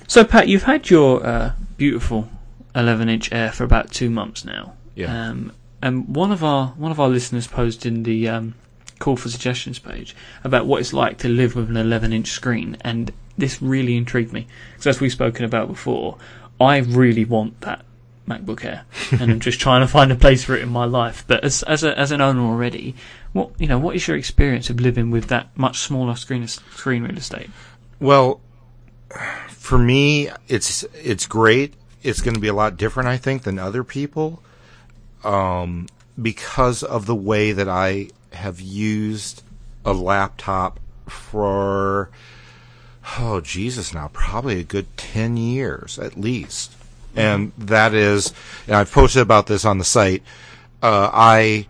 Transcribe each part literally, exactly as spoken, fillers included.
So, Pat, you've had your uh, beautiful eleven-inch Air for about two months now. Yeah. Um, and one of our one of our listeners posted in the um, call for suggestions page about what it's like to live with an eleven-inch screen, and this really intrigued me because, as we've spoken about before, I really want that MacBook Air, and I'm just trying to find a place for it in my life. But as as a, as an owner already, what you know, what is your experience of living with that much smaller screen screen real estate? Well, for me, it's it's great. It's going to be a lot different, I think, than other people, um, because of the way that I have used a laptop for, oh, Jesus, now probably a good ten years at least. Mm-hmm. And that is, and I've posted about this on the site, uh, I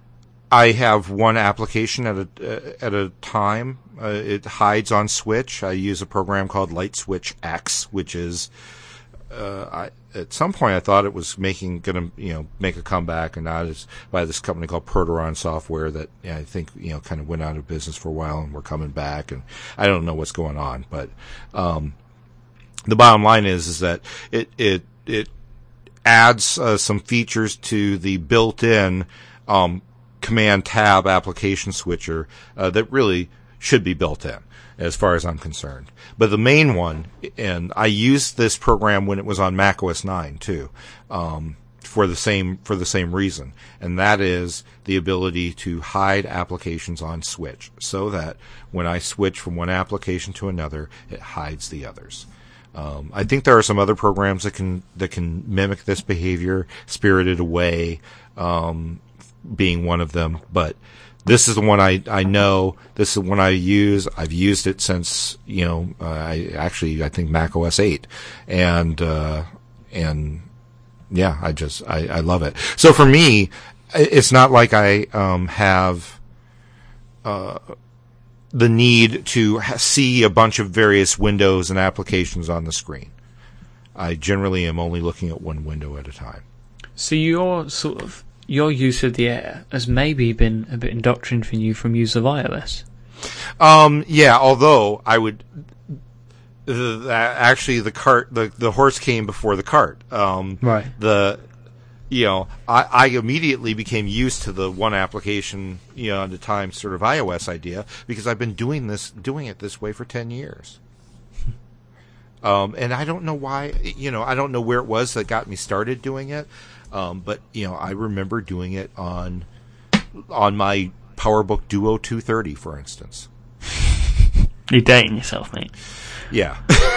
I have one application at a uh, at a time. Uh, it hides on Switch. I use a program called Light Switch X, which is uh, I, at some point I thought it was making going to you know make a comeback, and now it's by this company called Proteron Software that yeah, I think you know kind of went out of business for a while, and we're coming back, and I don't know what's going on, but um, the bottom line is is that it it it adds uh, some features to the built-in um, Command Tab application switcher uh, that really should be built in, as far as I'm concerned. But the main one, and I used this program when it was on Mac O S nine too, um, for the same for the same reason, and that is the ability to hide applications on Switch, so that when I switch from one application to another, it hides the others. Um, I think there are some other programs that can that can mimic this behavior, Spirited Away um, being one of them, but this is the one I, I know. This is the one I use. I've used it since, you know, uh, I actually, I think Mac O S eight. And, uh, and yeah, I just, I, I love it. So for me, it's not like I, um, have, uh, the need to ha- see a bunch of various windows and applications on the screen. I generally am only looking at one window at a time. So you're sort of, your use of the Air has maybe been a bit indoctrinating you from use of iOS. Um, yeah, although I would uh, actually the cart, the the horse came before the cart. Um, right. The you know I, I immediately became used to the one application you know at a time sort of iOS idea because I've been doing this doing it this way for ten years. Um, and I don't know why you know I don't know where it was that got me started doing it. Um, but you know, I remember doing it on on my PowerBook Duo two thirty, for instance. You're dating yourself, mate. Yeah,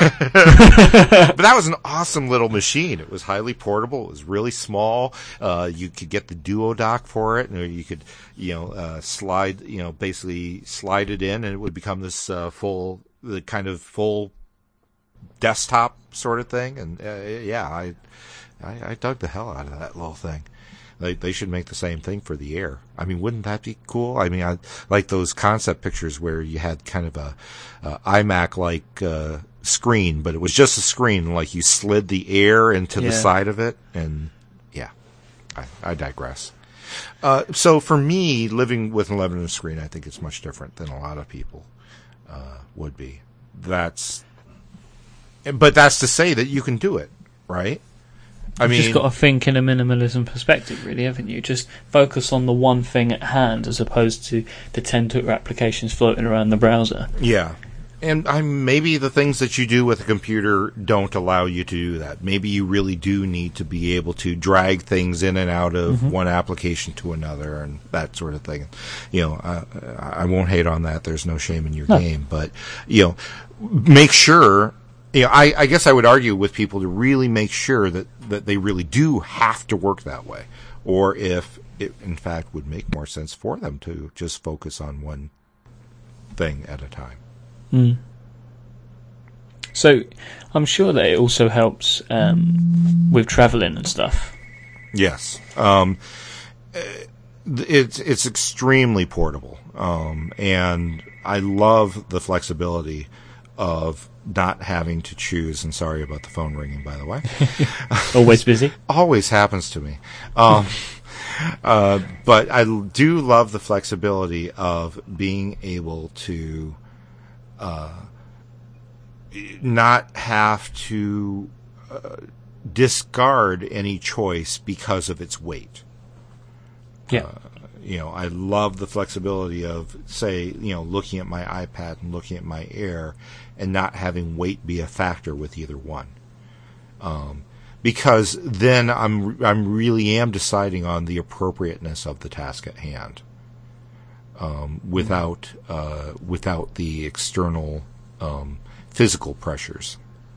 but that was an awesome little machine. It was highly portable. It was really small. Uh, you could get the Duo dock for it, and you could, you know, uh, slide, you know, basically slide it in, and it would become this uh, full, the kind of full desktop sort of thing. And uh, yeah, I. I, I dug the hell out of that little thing. They they should make the same thing for the Air. I mean, wouldn't that be cool? I mean, I like those concept pictures where you had kind of a, a iMac-like uh, screen, but it was just a screen, like you slid the Air into yeah. the side of it, and yeah, I, I digress. Uh, so for me, living with an eleven-inch screen, I think it's much different than a lot of people uh, would be. That's, but that's to say that you can do it, right? I You've mean, just got to think in a minimalism perspective, really, haven't you? Just focus on the one thing at hand as opposed to the ten Twitter applications floating around the browser. Yeah. And I, maybe the things that you do with a computer don't allow you to do that. Maybe you really do need to be able to drag things in and out of mm-hmm. one application to another and that sort of thing. You know, I, I won't hate on that. There's no shame in your no. game. But, you know, make sure... You know, I, I guess I would argue with people to really make sure that, that they really do have to work that way, or if it, in fact, would make more sense for them to just focus on one thing at a time. Mm. So, I'm sure that it also helps um, with traveling and stuff. Yes. Um, it's, it's extremely portable, um, and I love the flexibility of not having to choose, and sorry about the phone ringing, by the way. Always busy? Always happens to me. Um, uh, but I do love the flexibility of being able to uh, not have to uh, discard any choice because of its weight. Yeah. Uh, you know, I love the flexibility of, say, you know, looking at my iPad and looking at my Air and not having weight be a factor with either one. Um, because then I'm, I'm really am deciding on the appropriateness of the task at hand. Um, without, uh, without the external, um, physical pressures.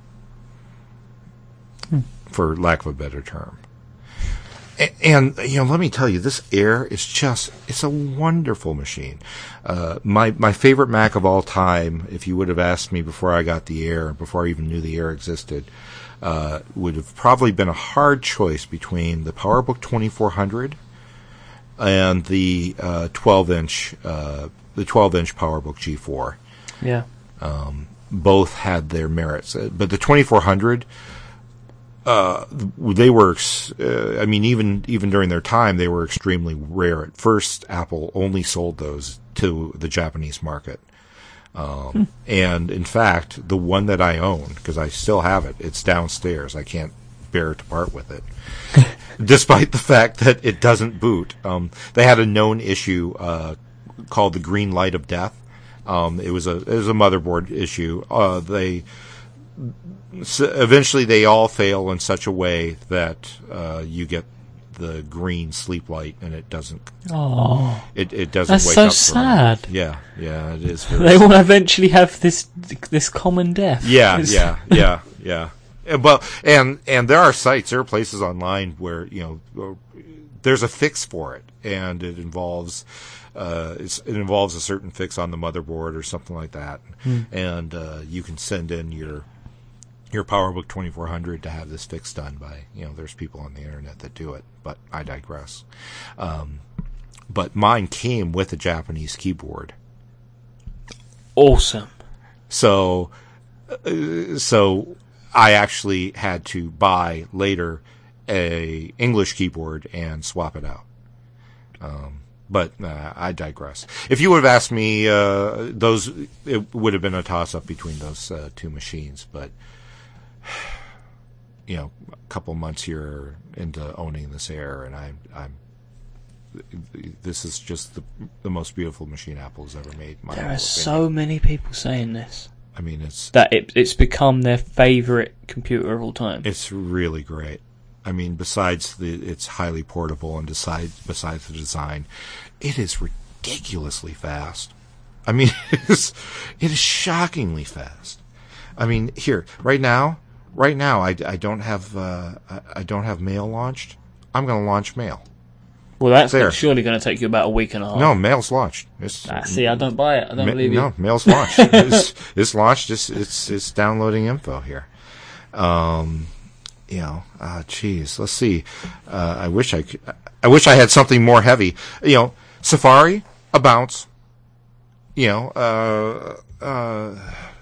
Hmm. For lack of a better term. And, you know, let me tell you, this Air is just, it's a wonderful machine. Uh, my, my favorite Mac of all time, if you would have asked me before I got the Air, before I even knew the Air existed, uh, would have probably been a hard choice between the PowerBook twenty-four hundred and the, uh, twelve inch, uh, the twelve inch PowerBook G four. Yeah. Um, both had their merits. But the twenty-four hundred, Uh, they were, uh, I mean, even, even during their time, they were extremely rare. At first, Apple only sold those to the Japanese market. Um, hmm. And in fact, the one that I own, because I still have it, it's downstairs. I can't bear to part with it. Despite the fact that it doesn't boot. Um, they had a known issue, uh, called the Green Light of Death. Um, it was a, it was a motherboard issue. Uh, they, So eventually they all fail in such a way that uh, you get the green sleep light and it doesn't. Oh, it it doesn't. That's wake so up sad. For yeah, yeah, it is. Very they sad. will eventually have this this common death. Yeah, yeah, yeah, yeah. And, well, and and there are sites, there are places online where you know there's a fix for it, and it involves. Uh, it's, it involves a certain fix on the motherboard or something like that, hmm. and uh, you can send in your your PowerBook twenty-four hundred to have this fix done by, you know, there's people on the internet that do it, but I digress. Um, but mine came with a Japanese keyboard. Awesome. So, uh, so I actually had to buy later a English keyboard and swap it out. Um, But uh, I digress. If you would have asked me, uh, those it would have been a toss-up between those uh, two machines. But you know, a couple months here into owning this Air, and I'm, I'm. This is just the the most beautiful machine Apple has ever made. There are so many people saying this. I mean, it's that it, it's become their favorite computer of all time. It's really great. I mean, besides the, it's highly portable, and besides, besides the design, it is ridiculously fast. I mean, it is, it is shockingly fast. I mean, here, right now, right now, I, I don't have, uh, I, I don't have Mail launched. I'm going to launch Mail. Well, that's there. Surely going to take you about a week and a half. No, Mail's launched. It's, ah, see, I don't buy it. I don't ma- believe you. No, Mail's launched. it's, it's launched. It's, it's, it's downloading info here. Um, You know, uh, geez, let's see. Uh, I wish I could, I wish I had something more heavy. You know, Safari, a bounce. You know, uh, uh,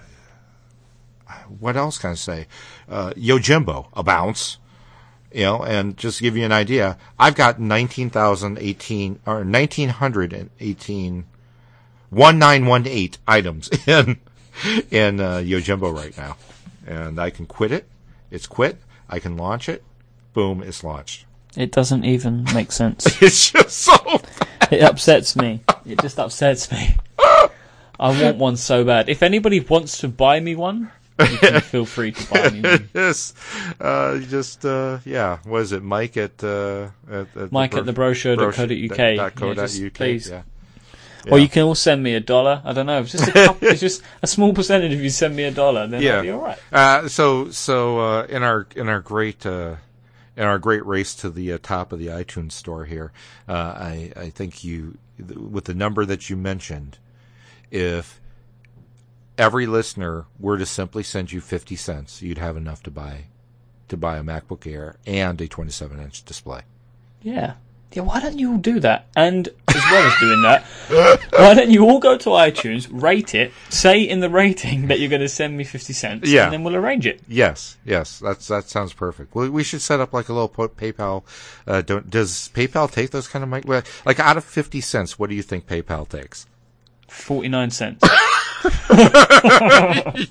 what else can I say? Uh, Yojimbo, a bounce. You know, and just to give you an idea, I've got nineteen thousand eighteen, or nineteen eighteen, nineteen eighteen items in, in, uh, Yojimbo right now. And I can quit it. It's quit. I can launch it. Boom, it's launched. It doesn't even make sense. It's just so fast. It upsets me. It just upsets me. I want one so bad. If anybody wants to buy me one, you can feel free to buy me one. Yes. Uh, just, uh, yeah. What is it? Mike at, uh, at, at Mike the at the brochure dot co dot uk. Yeah, just, please. Yeah. Yeah. Or you can all send me a dollar. I don't know. It's just a couple, it's just a small percentage if you send me a dollar, then yeah. I'll be all right. Uh, so so uh, in our in our great uh, in our great race to the uh, top of the iTunes store here, uh, I I think you with the number that you mentioned, if every listener were to simply send you fifty cents, you'd have enough to buy to buy a MacBook Air and a twenty-seven inch display. Yeah. Yeah, why don't you all do that? And as well as doing that, why don't you all go to iTunes, rate it, say in the rating that you're going to send me fifty cents, yeah. and then we'll arrange it. Yes, yes, that's that sounds perfect. Well, we should set up like a little PayPal. Uh, don't, does PayPal take those kind of money? Like out of fifty cents, what do you think PayPal takes? forty-nine cents.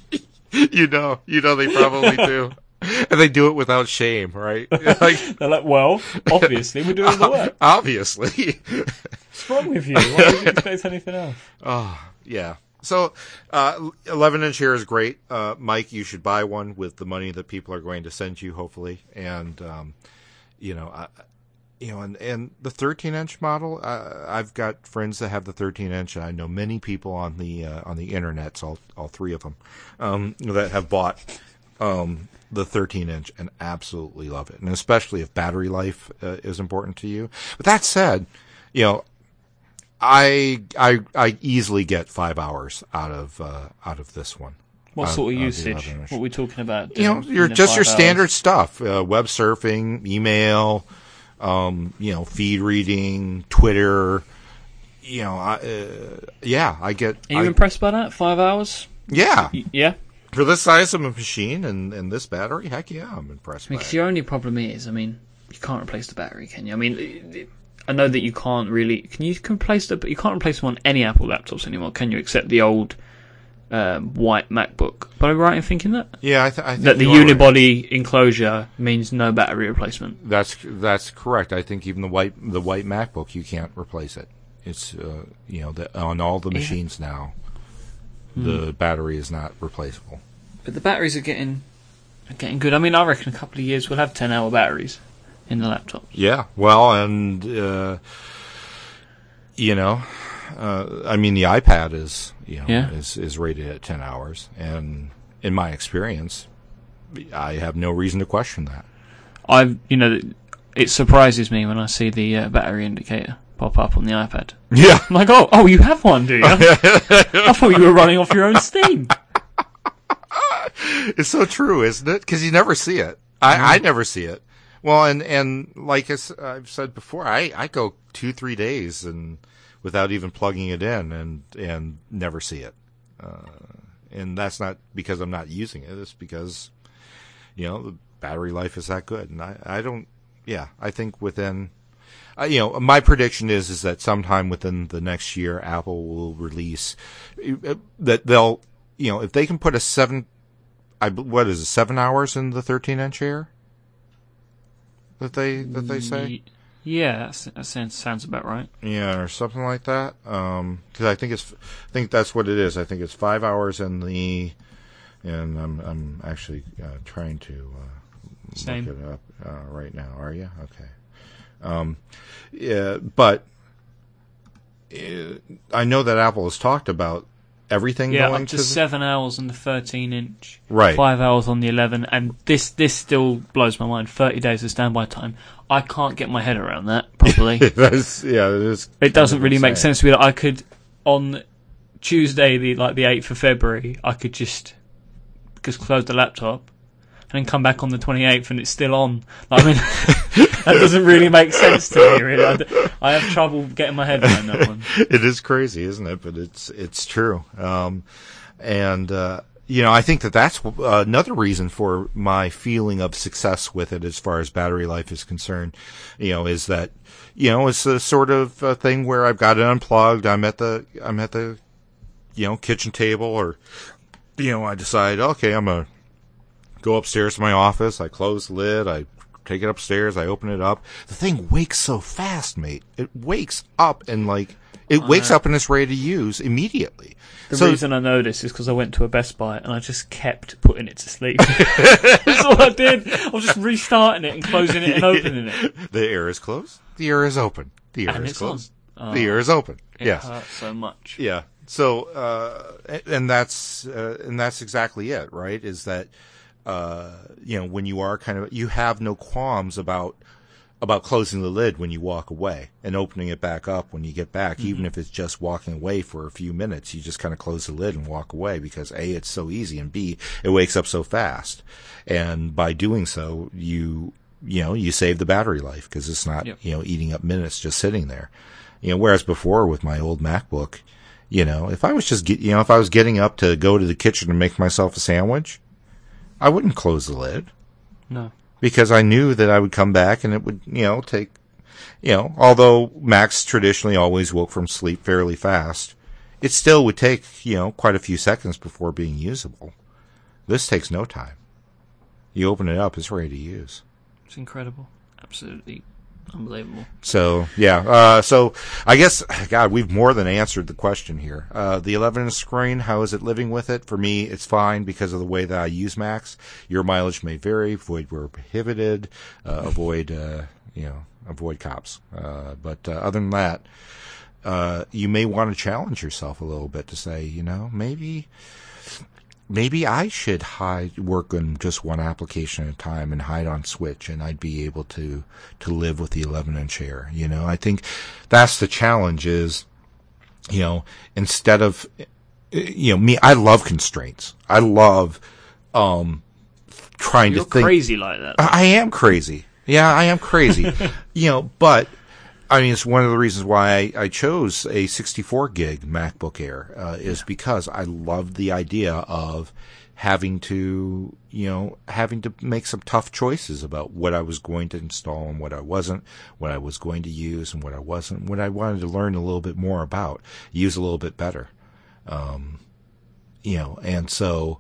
you know, you know they probably do. And they do it without shame, right? Like, they're like, well, obviously we're doing the work. Obviously. What's wrong with you? Why would you expect anything else? Oh, yeah. So, uh, eleven inch here is great. Uh, Mike, you should buy one with the money that people are going to send you, hopefully. And, um, you know, I, you know, and, and the thirteen inch model, uh, I've got friends that have the thirteen inch. I know many people on the, uh, on the internet, all, all three of them, um, that have bought, um, the thirteen inch and absolutely love it. And especially if battery life uh, is important to you. But that said, you know, I, I, I easily get five hours out of, uh, out of this one. What uh, sort of uh, usage? What are we talking about? You know, you're just your standard hours? stuff, uh, web surfing, email, um, you know, feed reading, Twitter, you know, I, uh, yeah, I get. Are you I, impressed by that? Five hours? Yeah. Y- yeah. For this size of a machine and, and this battery, heck yeah, I'm impressed by it. Because your only problem is, I mean, you can't replace the battery, can you? I mean, it, it, I know that you can't really. Can you can replace the? But you can't replace them on any Apple laptops anymore, can you? Except the old um, white MacBook. But am I right in thinking that? Yeah, I, th- I think that the unibody right. enclosure means no battery replacement. That's that's correct. I think even the white the white MacBook, you can't replace it. It's uh, you know the, on all the machines yeah. now. The mm. battery is not replaceable. But the batteries are getting are getting good. I mean, I reckon a couple of years we'll have ten hour batteries in the laptops. Yeah, well, and uh, you know, uh, I mean, the iPad is you know yeah. is is rated at ten hours, and in my experience, I have no reason to question that. I, you know, it surprises me when I see the uh, battery indicator pop up on the iPad. Yeah, I'm like, oh, oh, you have one, do you? I thought you were running off your own steam. It's so true, isn't it? Because you never see it. I, mm. I never see it. Well, and, and like I've said before, I, I go two, three days and without even plugging it in and, and never see it. Uh, and that's not because I'm not using it. It's because, you know, the battery life is that good. And I, I don't, yeah, I think within, uh, you know, my prediction is, is that sometime within the next year, Apple will release uh, that they'll, you know, if they can put a seven, I, what is it, seven hours in the thirteen inch Air? That they that they say? Yeah, that sounds sounds about right. Yeah, or something like that. Um, because I think it's, I think that's what it is. I think it's five hours in the, and I'm I'm actually uh, trying to uh, Same. look it up uh, right now. Are you okay? Um, yeah, but uh, I know that Apple has talked about everything yeah, going up to, to seven the... hours on the thirteen inch, right? Five hours on the eleven, and this this still blows my mind. Thirty days of standby time. I can't get my head around that properly. That's, yeah, it is. It doesn't really make sense to me that I could on Tuesday, the like the eighth of February, I could just just close the laptop and then come back on the twenty-eighth and it's still on. Like, I mean, that doesn't really make sense to me. Really, I, d- I have trouble getting my head around that one. It is crazy, isn't it? But it's it's true. Um, and uh, you know, I think that that's another reason for my feeling of success with it, as far as battery life is concerned. You know, is that you know it's a sort of a thing where I've got it unplugged. I'm at the I'm at the you know kitchen table, or you know, I decide, okay, I'm gonna go upstairs to my office. I close the lid. I take it upstairs. I open it up. The thing wakes so fast, mate. It wakes up and like it wakes uh, up and it's ready to use immediately. The so, reason I know this is because I went to a Best Buy and I just kept putting it to sleep. That's all I did. I was just restarting it and closing it and opening it. The air is closed. The air is open. The air and is it's closed. Oh, the air is open. It yes. hurts so much. Yeah. So, uh, and that's uh, and that's exactly it, right? Is that uh, you know, when you are kind of, you have no qualms about about closing the lid when you walk away and opening it back up when you get back, mm-hmm. even if it's just walking away for a few minutes. You just kind of close the lid and walk away because A, it's so easy, and B, it wakes up so fast. And by doing so, you you know, you save the battery life because it's not yep. you know eating up minutes just sitting there. You know, whereas before with my old MacBook, you know, if I was just get, you know if I was getting up to go to the kitchen and make myself a sandwich, I wouldn't close the lid. No. Because I knew that I would come back and it would, you know, take, you know, although Macs traditionally always woke from sleep fairly fast, it still would take, you know, quite a few seconds before being usable. This takes no time. You open it up, it's ready to use. It's incredible. Absolutely unbelievable. So, yeah. Uh, so, I guess, God, we've more than answered the question here. Uh, the eleven inch screen, how is it living with it? For me, it's fine because of the way that I use Macs. Your mileage may vary. Avoid where prohibited. Uh, avoid, uh, you know, avoid cops. Uh, but uh, other than that, uh, you may want to challenge yourself a little bit to say, you know, maybe... Maybe I should hide, work on just one application at a time and hide on Switch, and I'd be able to, to live with the eleven inch Air. You know, I think that's the challenge is, you know, instead of, you know, me, I love constraints. I love, um, trying You're to think. crazy like that. I am crazy. Yeah, I am crazy. You know, but, I mean, it's one of the reasons why I, I chose a sixty-four gig MacBook Air, uh, is yeah. because I loved the idea of having to, you know, having to make some tough choices about what I was going to install and what I wasn't, what I was going to use and what I wasn't, what I wanted to learn a little bit more about, use a little bit better. Um, you know, and so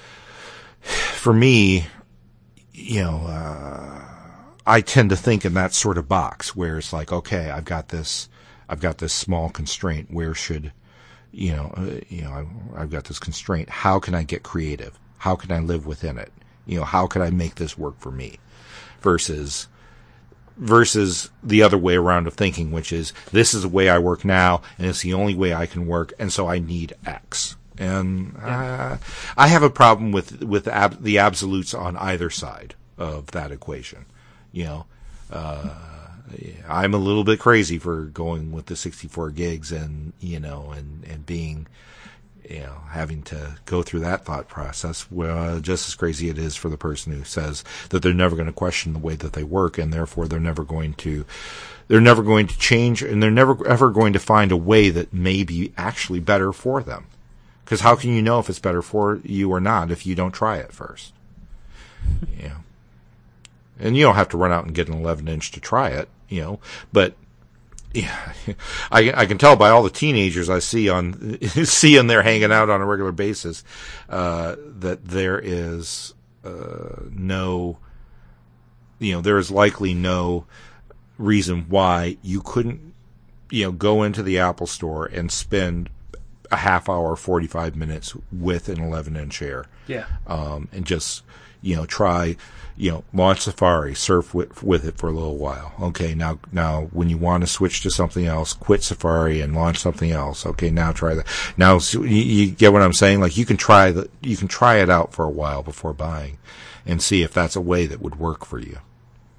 for me, you know, uh, I tend to think in that sort of box where it's like, okay, I've got this, I've got this small constraint. Where should, you know, uh, you know, I, I've got this constraint. How can I get creative? How can I live within it? You know, how can I make this work for me? Versus, versus the other way around of thinking, which is this is the way I work now, and it's the only way I can work, and so I need X. And uh, I have a problem with with ab- the absolutes on either side of that equation. You know, uh, I'm a little bit crazy for going with the sixty-four gigs and, you know, and, and being, you know, having to go through that thought process. Well, just as crazy it is for the person who says that they're never going to question the way that they work, and therefore they're never going to, they're never going to change, and they're never ever going to find a way that may be actually better for them. Because how can you know if it's better for you or not if you don't try it first? You know. And you don't have to run out and get an eleven inch to try it, you know, but yeah, I, I can tell by all the teenagers I see on, see in there hanging out on a regular basis, uh, that there is, uh, no, you know, there is likely no reason why you couldn't, you know, go into the Apple store and spend a half hour, forty-five minutes with an eleven inch Air. Yeah. Um, and just, you know, try, you know, launch Safari, surf with, with it for a little while. Okay, now, now when you want to switch to something else, quit Safari and launch something else. Okay, now try that. Now, so you, you get what I'm saying? Like, you can try the, you can try it out for a while before buying and see if that's a way that would work for you.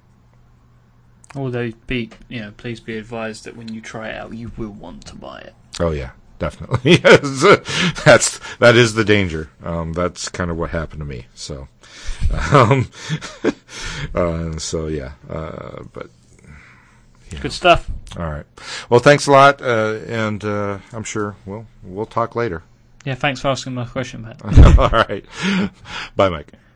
Although, be, you know, please be advised that when you try it out, you will want to buy it. Oh, yeah. Definitely. Yes. That's, that is the danger. Um, that's kind of what happened to me. So, um, uh, so yeah, uh, but. Yeah. Good stuff. All right. Well, thanks a lot. Uh, and, uh, I'm sure we'll, we'll talk later. Yeah. Thanks for asking my question, Matt. All right. Bye, Mike.